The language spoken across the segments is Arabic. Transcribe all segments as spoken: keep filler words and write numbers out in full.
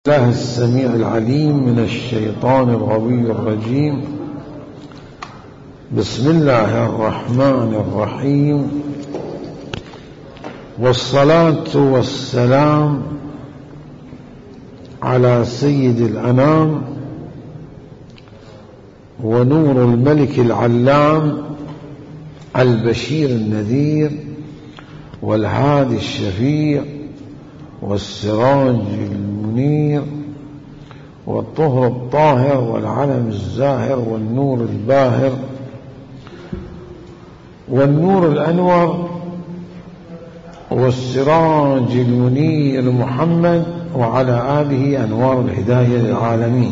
الله السميع العليم من الشيطان الغوي الرجيم. بسم الله الرحمن الرحيم، والصلاة والسلام على سيد الأنام ونور الملك العلام البشير النذير والهادي الشفيع والسراج المنير والطهر الطاهر والعلم الزاهر والنور الباهر والنور الأنور والسراج المنير محمد وعلى آله أنوار الهداية للعالمين.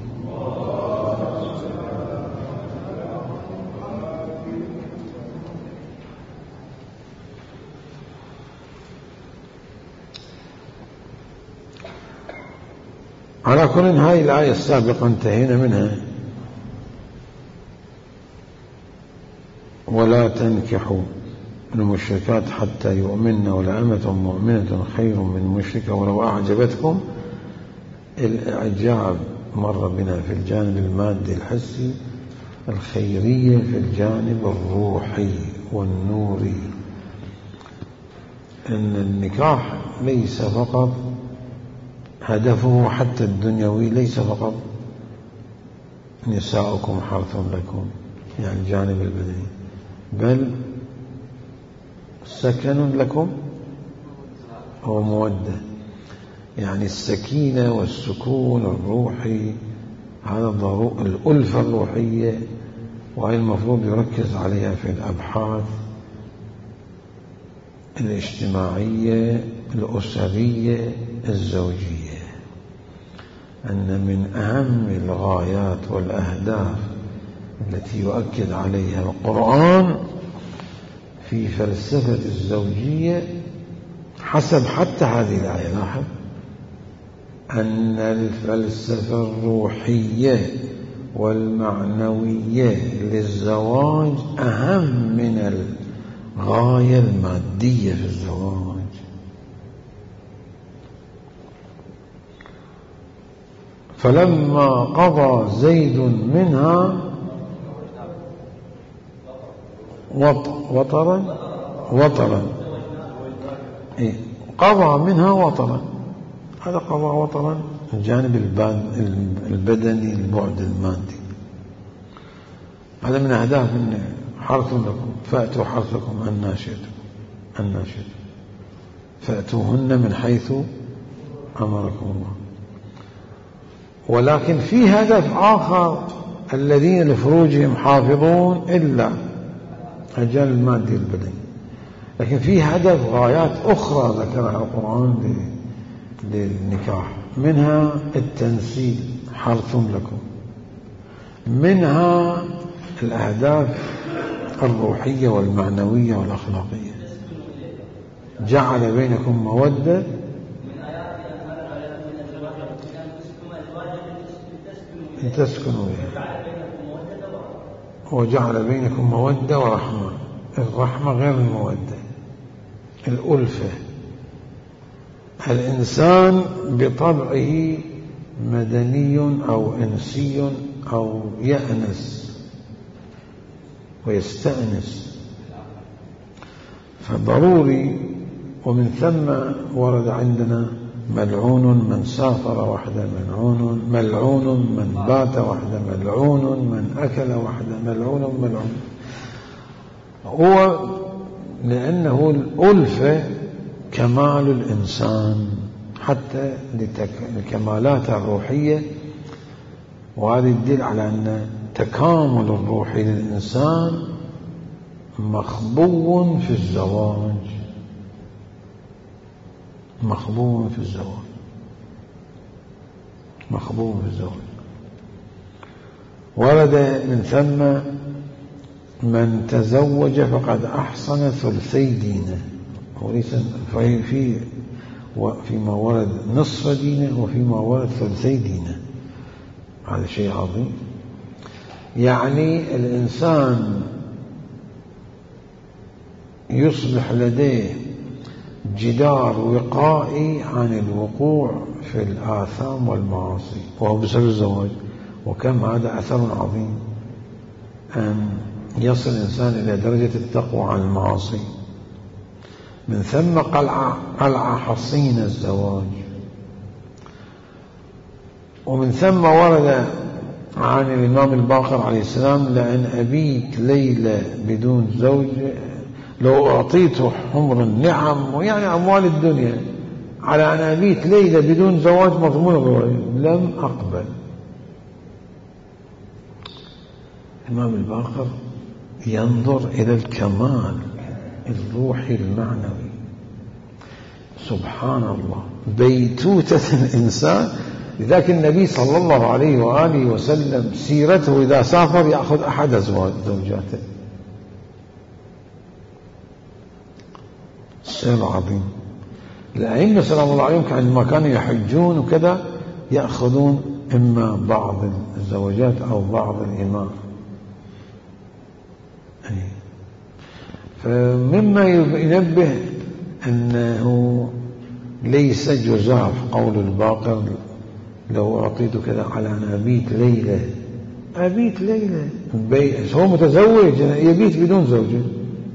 على كل هذه الآية السابقة انتهينا منها: ولا تنكحوا المشركات حتى يؤمن ولأمة مؤمنة خير من مشركة ولو أعجبتكم. الإعجاب مر بنا في الجانب المادي الحسي، الخيرية في الجانب الروحي والنوري. إن النكاح ليس فقط هدفه حتى الدنيوي، ليس فقط نساؤكم حرث لكم يعني الجانب البدني، بل سكن لكم ومودة، يعني السكينة والسكون الروحي. هذا ضروري، الألفة الروحية، وهي المفروض يركز عليها في الأبحاث الاجتماعية الأسرية الزوجية. أن من أهم الغايات والأهداف التي يؤكد عليها القرآن في فلسفة الزوجية حسب حتى هذه الآية، لاحظ أن الفلسفة الروحية والمعنوية للزواج أهم من الغاية المادية في الزواج. فلما قضى زيد منها وطرا وطرا إيه؟ قضى منها وطرا، هذا قضى وطرا الجانب البدني، البعد المادي. هذا من أهداف حرث لكم فأتوا حرثكم أن شئتم أن شئتم فأتوهن من حيث أمركم الله. ولكن في هدف آخر: الذين لفروجهم حافظون إلا الجانب المادي البدني. لكن في هدف غايات أخرى ذكرها القرآن للنكاح، منها التنسيل حرث لكم، منها الأهداف الروحية والمعنوية والأخلاقية. جعل بينكم مودة لتسكنوا بها، وجعل بينكم مودة ورحمة. الرحمة غير المودة، الألفة. الإنسان بطبعه مدني أو إنسي أو يأنس ويستأنس، فضروري. ومن ثم ورد عندنا: ملعون من سافر وحده، ملعون ملعون من بات وحده، ملعون من أكل وحده، ملعون ملعون. هو لأنه الألفة كمال الإنسان حتى للكمالات الروحية، وهذا يدل على أن تكامل الروحي للإنسان مخبو في الزواج، مخبو في الزواج مخبو في الزواج. ورد من ثم: من تزوج فقد أحصن ثلثي دينه. وليس في فيما ورد نصف دينه وفيما ورد ثلثي دينه. هذا شيء عظيم. يعني الإنسان يصبح لديه جدار وقائي عن الوقوع في الآثام والمعاصي وهو بسبب الزواج. وكم هذا أثر عظيم أن يصل الإنسان إلى درجة التقوى عن المعاصي. من ثم قلعة, قلعة حصين الزواج. ومن ثم ورد عن الإمام الباقر عليه السلام: لأن أبيت ليلة بدون زوج لو أعطيته حمر النعم ويعني أموال الدنيا على أن أبيت ليلة بدون زواج مضمون الرواية لم أقبل. الإمام الباقر ينظر إلى الكمال الروحي المعنوي. سبحان الله، بيتوتة الإنسان. لذلك النبي صلى الله عليه وآله وسلم سيرته إذا سافر يأخذ أحد أزواج زوجاته. سير عظيم. الأئمة سلام الله عليهم عندما كانوا يحجون وكذا يأخذون إما بعض الزوجات أو بعض الإماء. فمما ينبه أنه ليس جزاف قول الباقر: لو أعطيت كذا على أن أبيت ليلة. أبيت ليلة، هو متزوج يبيت بدون زوجة.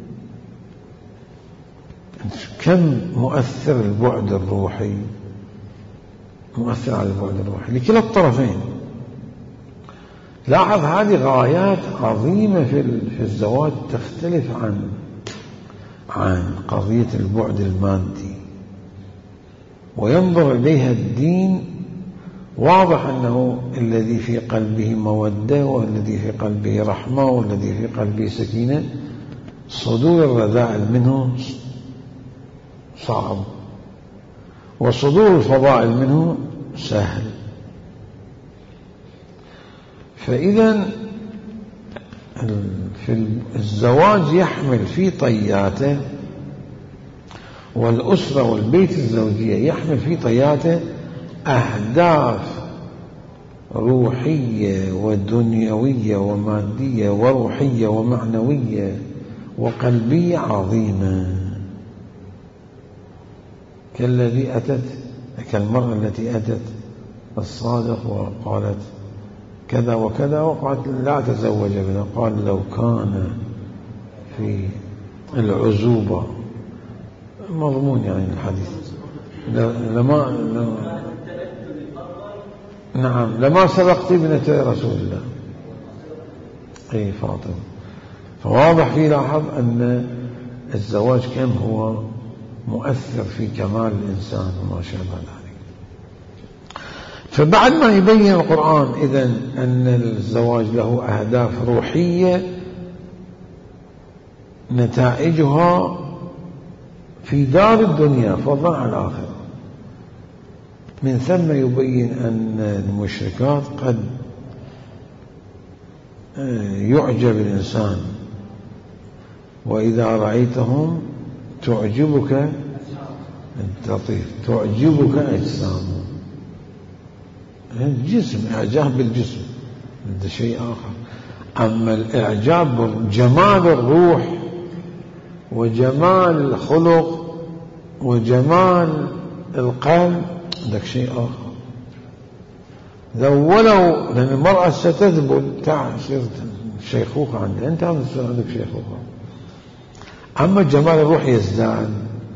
كم مؤثر البعد الروحي، مؤثر على البعد الروحي لكلا الطرفين. لاحظ هذه غايات عظيمة في الزواج تختلف عن عن قضية البعد المادي، وينظر إليها الدين. واضح أنه الذي في قلبه مودة والذي في قلبه رحمة والذي في قلبه سكينة صدور الرذائل منه صعب، وصدور الفضائل منه سهل. فإذا في الزواج يحمل في طياته، والأسرة والبيت الزوجية يحمل في طياته أهداف روحية ودنيوية ومادية وروحية ومعنوية وقلبية عظيمة، كالذي أتت كالمرأة التي أتت الصادق وقالت كذا وكذا، وقالت لا أتزوج بنا. قال: لو كان في العزوبة مضمون يعني الحديث لما لما نعم لما سبقت ابنة رسول الله أي فاطمة. فواضح في لاحظ أن الزواج كم هو مؤثر في كمال الإنسان وما شابه ذلك. فبعد ما يبين القرآن إذن أن الزواج له أهداف روحية نتائجها في دار الدنيا فضلا عن الآخرة، من ثم يبين أن المشركات قد يعجب الإنسان وإذا رأيتهم تعجبك اللطيف تعجبك أجسامهم. الجسم، إعجاب بالجسم هذا شيء آخر. أما الإعجاب بجمال الروح وجمال الخلق وجمال القلب ذاك شيء آخر. ولو لأن المرأة ستذبل تصير شيخوخة عندها، أنت عندك شيخوخة. أما جمال الروح يزداد.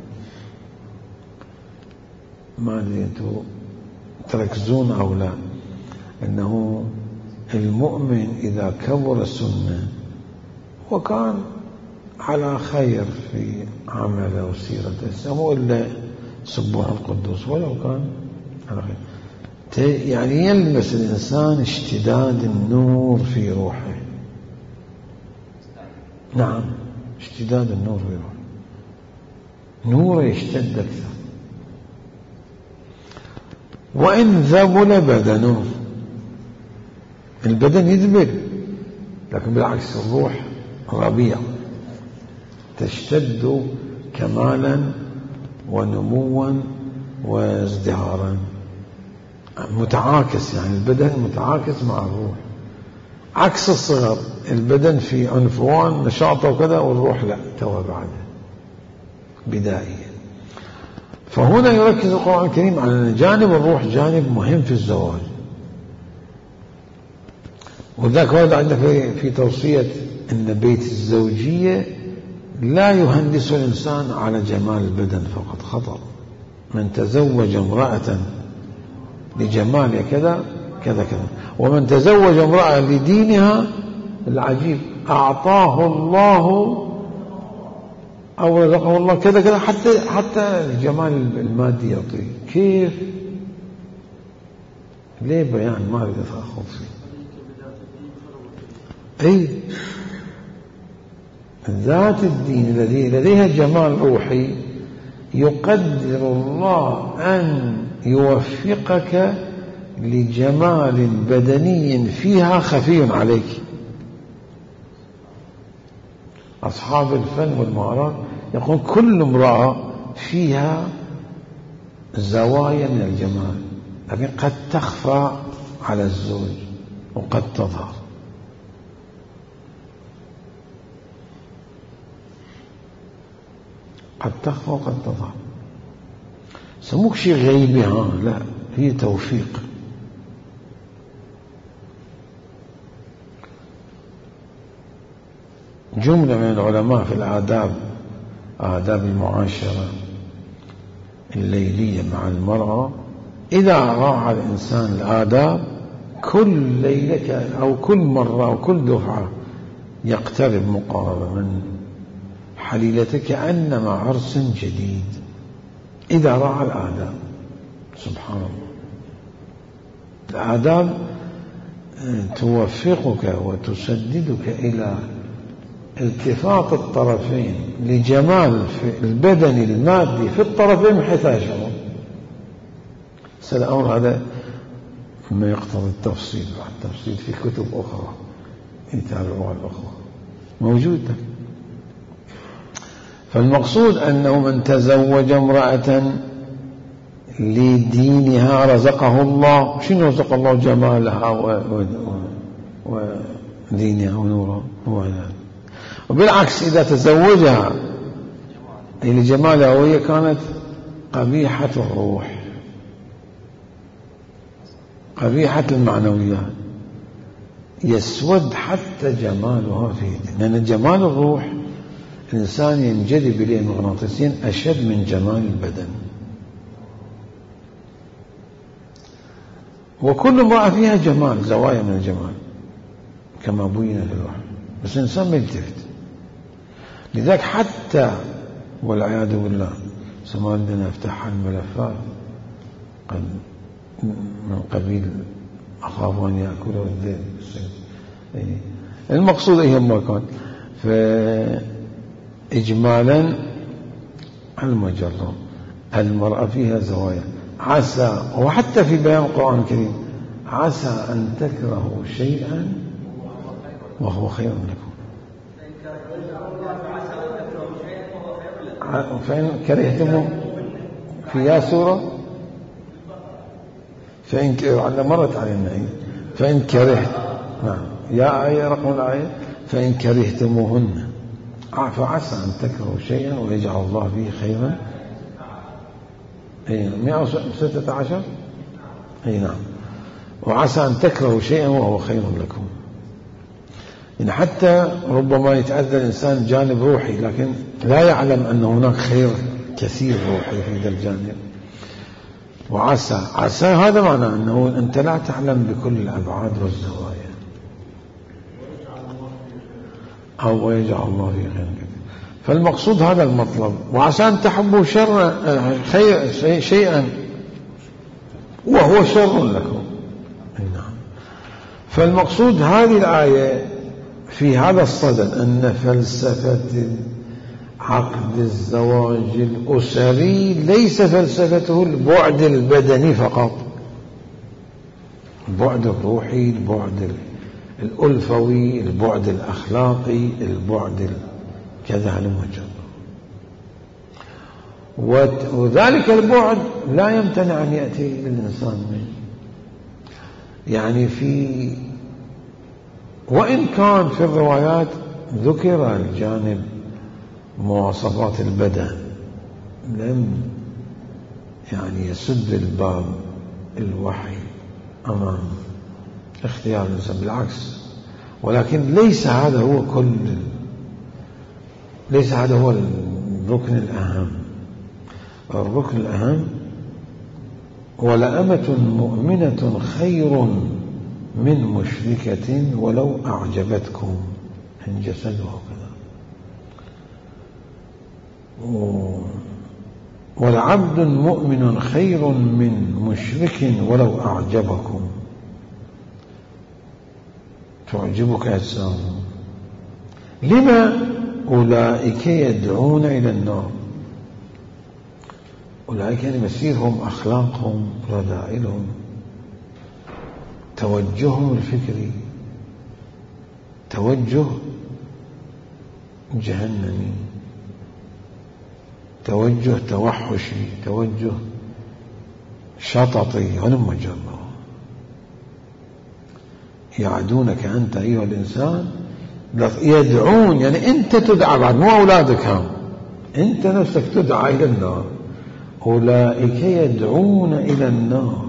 ما أدري أنتم تركزون أو لا، أنه المؤمن إذا كبر السنة وكان على خير في عمله وسيرته سمو إلا سبوح القدوس ولو كان على خير، يعني يلمس الإنسان اشتداد النور في روحه. نعم، اشتداد النور في روحه، نوره يشتد أكثر. وإن ذبل بدنه، البدن يذبل لكن بالعكس الروح ربيع تشتد كمالا ونموا وازدهارا، متعاكس، يعني البدن متعاكس مع الروح، عكس الصغر. البدن في عنفوان نشاطه وكذا، والروح لا، توه بعده بدائيا. فهنا يركز القرآن الكريم على أن جانب الروح جانب مهم في الزواج. وذاك ورد عندنا في, في توصية أن بيت الزوجية لا يهندس الإنسان على جمال البدن فقط، خطأ. من تزوج امرأة لجمالها كذا كذا كذا، ومن تزوج امرأة لدينها، العجيب، أعطاه الله أو رزقه الله كذا كذا، حتى حتى الجمال المادي يعطيه. كيف؟ ليه بيان ما أريد أخوض فيه. أي ذات الدين الذي لديها جمال روحي يقدر الله أن يوفقك لجمال بدني فيها خفي عليك. أصحاب الفن والمهارات يقول كل امرأة فيها زوايا من الجمال، لكن قد تخفى على الزوج وقد تظهر. قد تخفى وقد تظهر. سموك شيء غيبي، ها لا، هي توفيق. جملة من العلماء في الآداب، آداب المعاشرة الليلية مع المرأة، إذا راعى الإنسان الآداب كل ليلة أو كل مرة أو كل دفعة يقترب مقاربة من حليلته كأنما عرس جديد، إذا راعى الآداب. سبحان الله. الآداب توفقك وتسددك إلى التفات الطرفين لجمال في البدن المادي في الطرفين من حيث يشعرون. الأمر هذا ما يقتضي التفصيل، التفصيل في كتب أخرى يتابعوها الأخرى موجودة. فالمقصود أنه من تزوج امرأة لدينها رزقه الله. شنو رزق الله؟ جمالها ودينها ونورها. وبالعكس إذا تزوجها لجمالها وهي كانت قبيحة الروح، قبيحة المعنويات، يسود حتى جمالها فيه. لأن جمال الروح الإنسان ينجذب إليه مغناطيسيا أشد من جمال البدن. وكل امرأة فيها جمال، زوايا من الجمال كما بين في الوحي، بس الإنسان ما يلتفت. لذلك حتى والعياذ بالله سمعنا افتح الملفات من قبيل أخاف أن يأكله الذئب. المقصود أيه ما كان. فإجمالا المجرة المرأة فيها زوايا. عسى، وحتى في بيان القرآن الكريم، عسى أن تكرهوا شيئا وهو خير لكم، فإن كرهتموه في يا سورة، فإن على مرت علينا فإن كرهت، نعم يا آية رقم الآية، فإن كرهتموهن فعسى أن تكرهوا شيئا ويجعل الله فيه خيرا. أي مئة وستة عشر. أي نعم. وعسى أن تكرهوا شيئا وهو خير لكم. إن حتى ربما يتأذى الإنسان جانب روحي لكن لا يعلم أن هناك خير كثير روحي في هذا الجانب. وعسى، عسى هذا معناه أنه أنت لا تعلم بكل الأبعاد والزوايا، أو يجعل الله في خير. فالمقصود هذا المطلب. وعسى أن تحبوا شر خير شيئا وهو شر لكم. نعم. فالمقصود هذه الآية في هذا الصدد أن فلسفة عقد الزواج الأسري ليس فلسفته البعد البدني فقط، البعد الروحي، البعد الألفوي، البعد الأخلاقي، البعد كذا المجرد. وذلك البعد لا يمتنع أن يأتي للإنسان منه. يعني في وإن كان في الروايات ذكر الجانب مواصفات البدن، لم يعني يسد الباب الوحي أمام اختيار الإنسان، بالعكس. ولكن ليس هذا هو كل ليس هذا هو الركن الأهم. الركن الأهم: ولأمة مؤمنة خير من مشركة ولو أعجبتكم إن جسدها كذا. ولعبد مؤمن خير من مشرك ولو أعجبكم. تعجبك أجسامهم. لما؟ أولئك يدعون إلى النار. أولئك يعني مسيرهم، أخلاقهم، رذائلهم، توجههم الفكري توجه جهنمي، توجه توحشي، توجه شططي. هلم جرا يعدونك أنت أيها الإنسان، يدعون يعني أنت تدعى، بعد مو أولادك، هم أنت نفسك تدعى إلى النار. أولئك يدعون إلى النار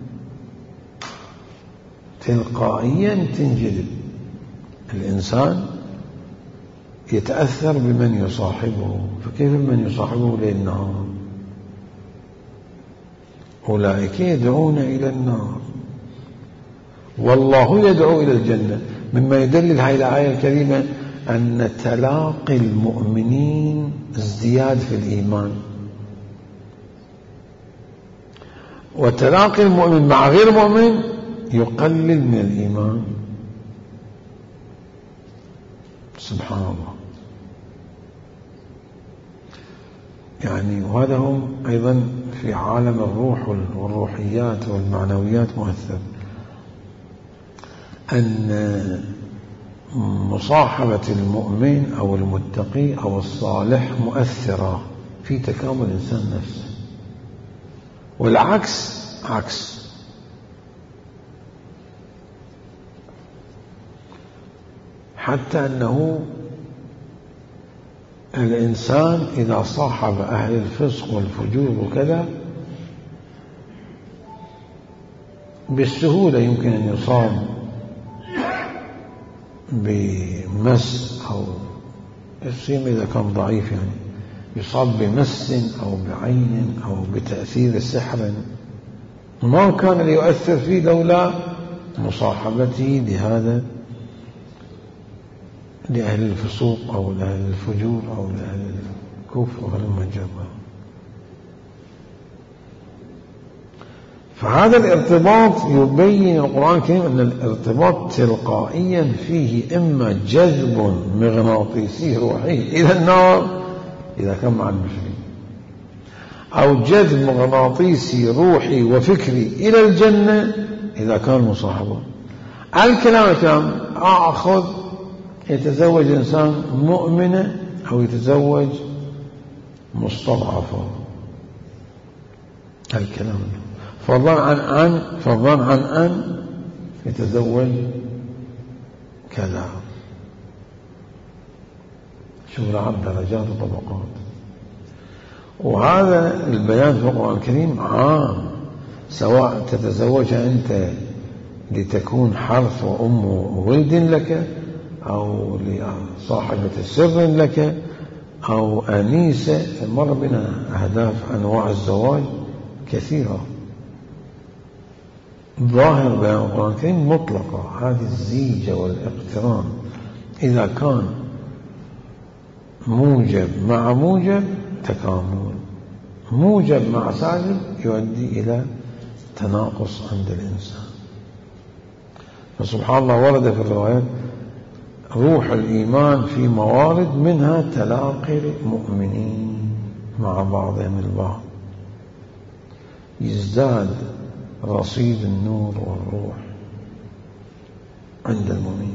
تلقائيا تنجذب. الإنسان يتأثر بمن يصاحبه، فكيف من يصاحبه ليل نهار؟ أولئك يدعون إلى النار والله يدعو إلى الجنة. مما يدلل هذه الآية الكريمة أن تلاقي المؤمنين ازدياد في الإيمان، وتلاقي المؤمن مع غير المؤمن يقلل من الإيمان. سبحان الله. يعني وهذا هم أيضا في عالم الروح والروحيات والمعنويات مؤثر، أن مصاحبة المؤمن أو المتقي أو الصالح مؤثرة في تكامل الإنسان نفسه، والعكس عكس. حتى أنه الإنسان إذا صاحب أهل الفسق والفجور وكذا بالسهولة يمكن أن يصاب بمس، أو السيم إذا كان ضعيف يعني يصاب بمس أو بعين أو بتأثير سحر ما كان ليؤثر فيه لولا مصاحبته لهذا لأهل الفسوق أو لأهل الفجور أو لأهل الكفر ولما جرى. فهذا الارتباط يبين القرآن الكريم أن الارتباط تلقائيا فيه إما جذب مغناطيسي روحي إلى النار إذا كان مع المشركين، أو جذب مغناطيسي روحي وفكري إلى الجنة إذا كان مصاحبا. الكلام كان أخذ يتزوج إنسان مؤمنة أو يتزوج مستضعفة، الكلام فضلا عن أن فضلا عن أن يتزوج كذا. شوف العبد درجات وطبقات. وهذا البيان في القرآن الكريم عام، سواء تتزوجها أنت لتكون حرث وأم ولد لك، أو لصاحبة سر لك، أو أنيسة. مر بنا أهداف أنواع الزواج كثيرة. ظاهر بيان القرآن الكريم مطلقة، هذه الزيجة والاقتران إذا كان موجب مع موجب تكامل، موجب مع سالب يؤدي إلى تناقص عند الإنسان. فسبحان الله ورد في الروايات روح الإيمان في موارد منها تلاقي المؤمنين مع بعضهم البعض، يزداد رصيد النور والروح عند المؤمنين.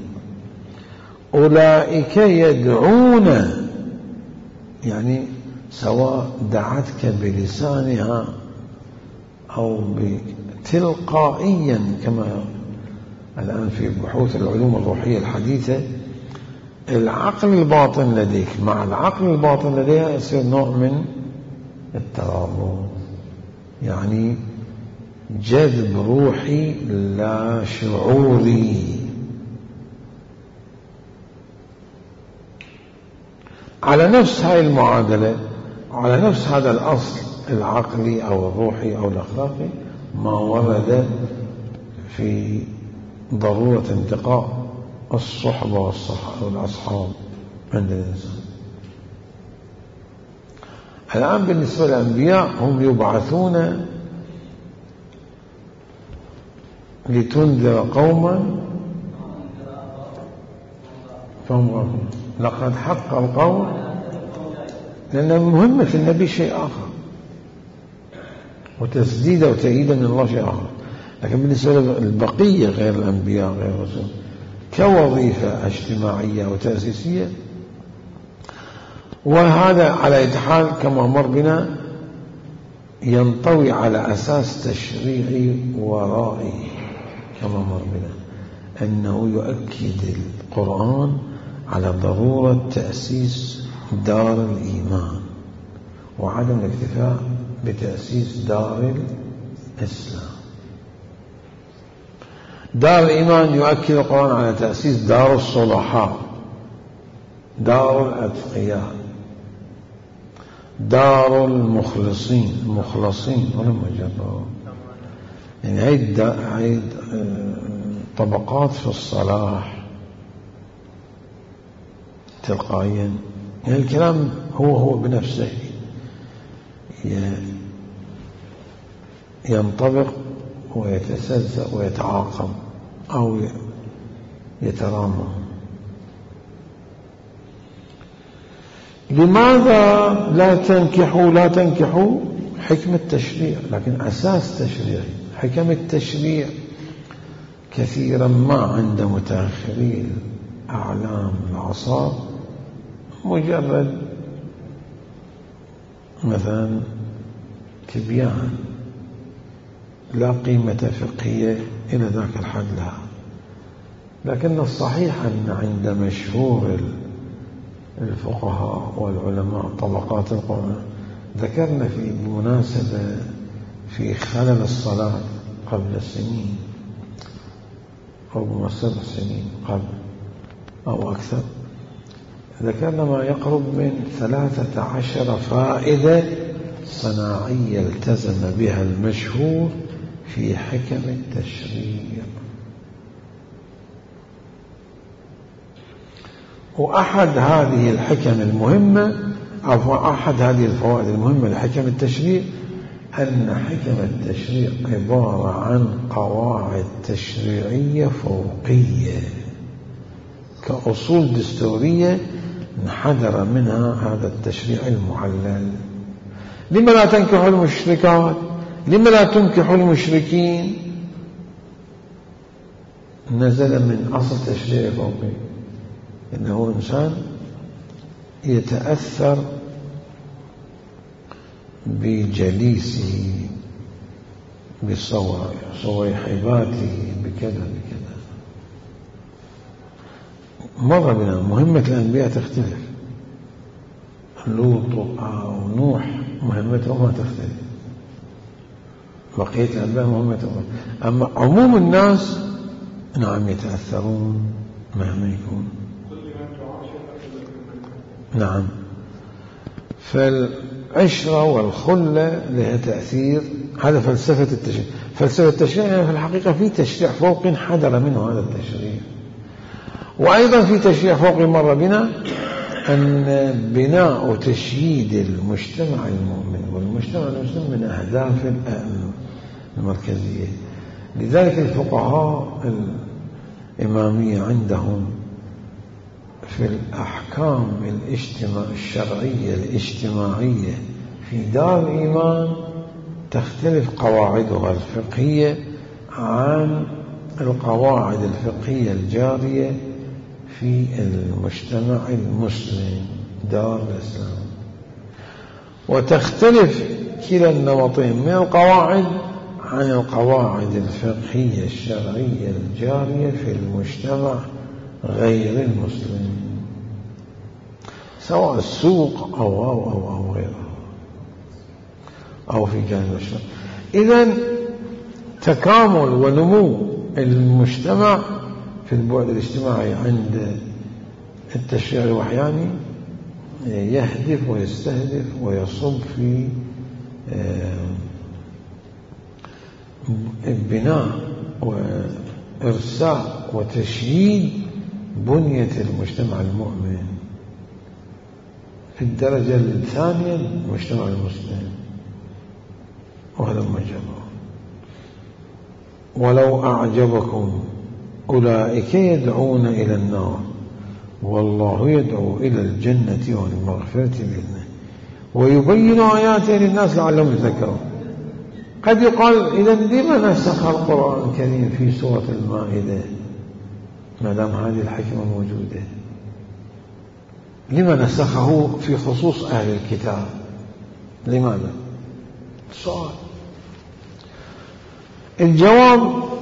أولئك يدعون، يعني سواء دعتك بلسانها أو تلقائيا، كما الآن في بحوث العلوم الروحية الحديثة العقل الباطن لديك مع العقل الباطن لديها يصير نوع من الترابط. يعني جذب روحي لا شعوري. على نفس هاي المعادلة، على نفس هذا الأصل العقلي أو الروحي أو الأخلاقي، ما ورد في ضرورة انتقاء الصحبة والأصحاب عند الإنسان. الآن بالنسبة للأنبياء هم يبعثون لتنذر قوما فهم غافلون. لقد حق القول، لأن مهمة النبي شيء آخر، وتسديده وتأييده من الله شيء آخر. لكن بالنسبة للبقية غير الأنبياء غير الرسل كوظيفة اجتماعية وتأسيسية، وهذا على أي حال كما مر بنا ينطوي على أساس تشريعي ورائي، كما مر بنا أنه يؤكد القرآن على ضرورة تأسيس دار الإيمان وعدم الاكتفاء بتأسيس دار الإسلام. دار الإيمان يؤكد القرآن على تأسيس دار الصلحاء، دار الأتقياء، دار المخلصين المخلصين ولم يجروا. يعني هاي هاي طبقات في الصلاح تلقائيا. يعني الكلام هو هو بنفسه ينطبق ويتسلسل ويتعاقب أو يترامى. لماذا لا تنكحوا لا تنكحوا؟ حكمة تشريع، لكن أساس تشريعي. حكم التشريع كثيرا ما عند متأخري أعلام العصر مجرد مثلا تبيان، لا قيمة فقهية إلى ذاك الحد لها. لكن الصحيح أن عند مشهور الفقهاء والعلماء طبقات القرآن ذكرنا في مناسبة في خلل الصلاة قبل سنين أو سبع سنين قبل أو أكثر، ذكرنا ما يقرب من ثلاثة عشر فائدة صناعية التزم بها المشهور في حكم التشريع. وأحد هذه الحكم المهمة أو أحد هذه الفوائد المهمة لحكم التشريع أن حكم التشريع عبارة عن قواعد تشريعية فوقية كأصول دستورية انحدر منها هذا التشريع المعلل. لما لا تنكحوا المشركات؟ لما لا تنكحوا المشركين؟ نزل من أصل تشريع فوقي، إنه إنسان يتأثر بجليسه بصويحباته بكذا بكذا. مر بنا مهمة الأنبياء تختلف، لوط أو نوح مهمتهم ما تختلف، بقية الأنبياء مهمتهم. أما عموم الناس نعم يتأثرون مهما يكون. نعم، فالعشرة والخلة لها تأثير. هذا فلسفة التشريع. فلسفة التشريع يعني في الحقيقة في تشريع فوقي انحدر منه هذا التشريع. وأيضا في تشريع فوقي مر بنا أن بناء وتشييد المجتمع المؤمن والمجتمع المسلم من أهداف المركزية. لذلك الفقهاء الإمامية عندهم في الأحكام الاجتماع الشرعية الاجتماعية في دار الإيمان تختلف قواعدها الفقهية عن القواعد الفقهية الجارية في المجتمع المسلم دار الإسلام، وتختلف كلا النمطين من القواعد عن القواعد الفقهية الشرعية الجارية في المجتمع غير المسلم، سواء السوق أو أو أو, أو غيره أو في جانب الشرع. إذن تكامل ونمو المجتمع في البعد الاجتماعي عند التشريع الوحياني يهدف ويستهدف ويصب في بناء وإرساء وتشييد بنية المجتمع المؤمن في الدرجة الثانية المجتمع المسلم، وهذا ما جرى. ولو أعجبكم أولئك يدعون إلى النار والله يدعو إلى الجنة والمغفرة بإذنه ويبين آياته للناس لعلهم يتذكرون. قد يقال إذا لما نسخ القرآن الكريم في سورة المائدة ما دام هذه الحكمة موجودة؟ لما نسخه في خصوص أهل الكتاب؟ لماذا؟ سؤال. الجواب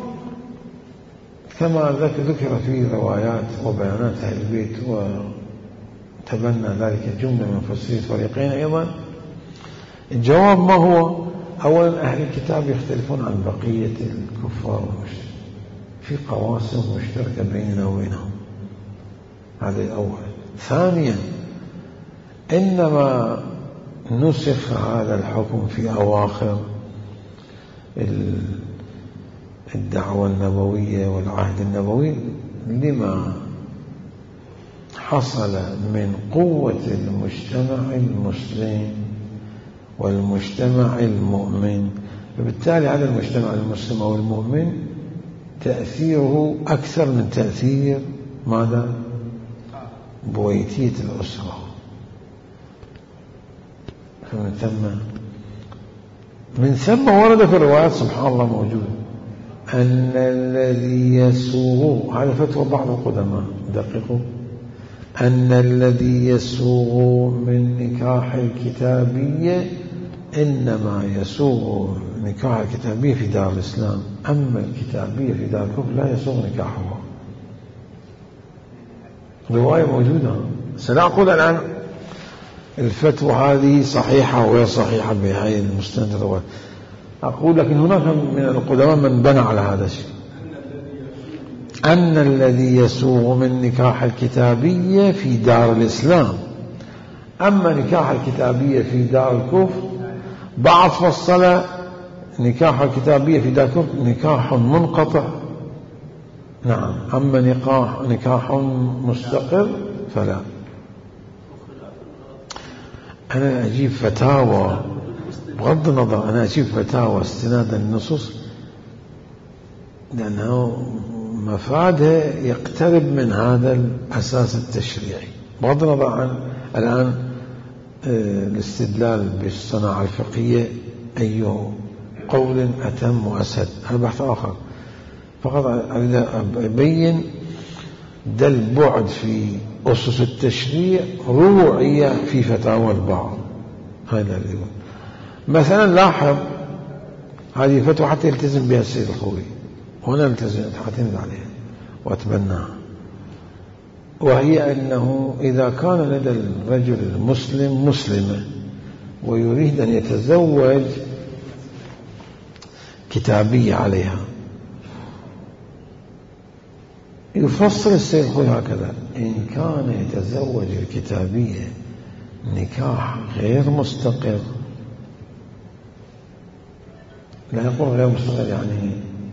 كما ذكر في روايات وبيانات أهل البيت وتبنى ذلك جملة من مفسري الفريقين أيضا. الجواب ما هو؟ أولا أهل الكتاب يختلفون عن بقية الكفار والمشركين في قواسم مشتركة بيننا وبينهم، هذا الأول. ثانيا إنما نسخ هذا الحكم في أواخر الدعوة النبوية والعهد النبوي لما حصل من قوة المجتمع المسلم والمجتمع المؤمن، فبالتالي على المجتمع المسلم أو المؤمن تأثيره أكثر من تأثير ماذا؟ بويتية الأسرة. فمن ثم من ثم ورد في الروايات سبحان الله موجود أن الذي يسوغ، هذا فتوى بعض القدماء دقيقوا، أن الذي يسوغ من نكاح الكتابية إنما يسوغ نكاح الكتابية في دار الإسلام، أما الكتابية في دار الكفر لا يسوغ نكاحها. رواية موجودة. سنقول الآن الفتوى هذه صحيحة وغير صحيحة بهذه المستند الرواية. أقول لكن هناك من القدماء من بنى على هذا الشيء، أن الذي يسوغ من نكاح الكتابية في دار الإسلام، أما نكاح الكتابية في دار الكفر بعض فصل نكاح الكتابية في دار الكفر نكاح منقطع، نعم، أما نكاح نكاح مستقر فلا. أنا أجيب فتاوى بغض النظر، أنا أجيب فتاوى استنادا للنصوص لأنه مفادها يقترب من هذا الأساس التشريعي، بغض النظر عن الآن الاستدلال بالصناعة الفقهية أي قول أتم وأسد، هذا بحث آخر. فقط أريد أبين ده البعد في أسس التشريع روعية في فتاوى البعض. هذا اللي يقول مثلا لاحظ هذه فتوى حتى يلتزم بها السيد الخوي، وأنا التزم أعتمد عليها وأتبناها، وهي أنه إذا كان لدى الرجل المسلم مسلمة ويريد أن يتزوج كتابية عليها، يفصل السيد الخوي هكذا: إن كان يتزوج الكتابية نكاح غير مستقر، لا يقول غير مستقر يعني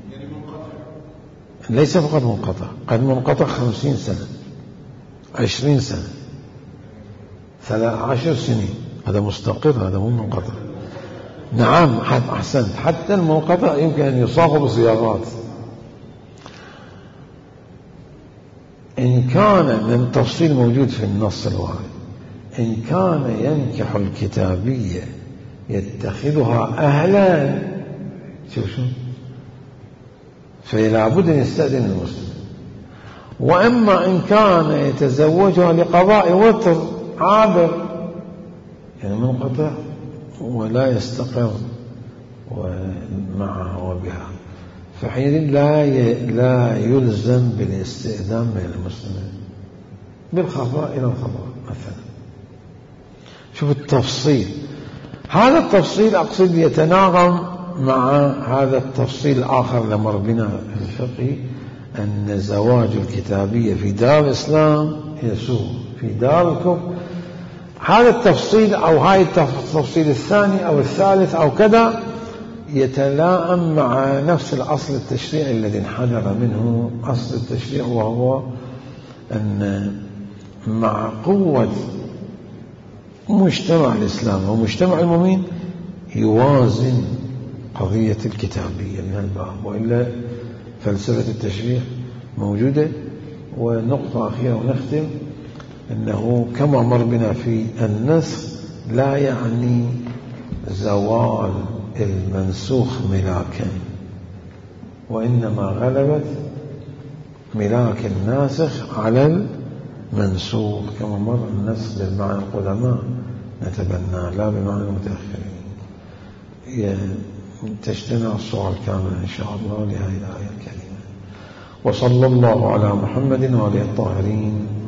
ليس فقط منقطع، قد منقطع خمسين سنة عشرين سنة ثلاث عشر سنين، هذا مستقر، هذا مو منقطع. نعم أحسنت، حتى المنقطع يمكن أن يصاغ بصياغات. إن كان من تفصيل موجود في النص الوارد، إن كان ينكح الكتابية يتخذها أهلا، شوف شو، فلا بد أن يستأذن المسلم. وأما إن كان يتزوجها لقضاء وتر عابر يعني منقطع ولا يستقر معها وبها، فحينئذ لا لا يلزم بالاستئذان من المسلمين بالخفاء إلى الخفاء مثلا. شوف التفصيل، هذا التفصيل أقصد يتناغم مع هذا التفصيل الآخر لمر بنا في الفقه، أن زواج الكتابية في دار الإسلام يسوء، في دار الكفر. هذا التفصيل أو هاي التفصيل الثاني أو الثالث أو كذا يتلائم مع نفس الأصل التشريعي الذي انحدر منه أصل التشريع، وهو أن مع قوة مجتمع الإسلام ومجتمع المؤمنين يوازن قضية الكتابية من الباب، وإلا فلسفة التشريع موجودة. ونقطة أخيرة ونختم، أنه كما مر بنا في النسخ لا يعني زوال المنسوخ ملاكا، وإنما غلبت ملاك الناسخ على المنسوخ، كما مر النسخ بالمعنى القدماء نتبنى لا بمعنى المتأخرين. تجتمع الصورة الكاملة إن شاء الله لهذه الآية الكريمة. وصلى الله على محمد وآله الطاهرين.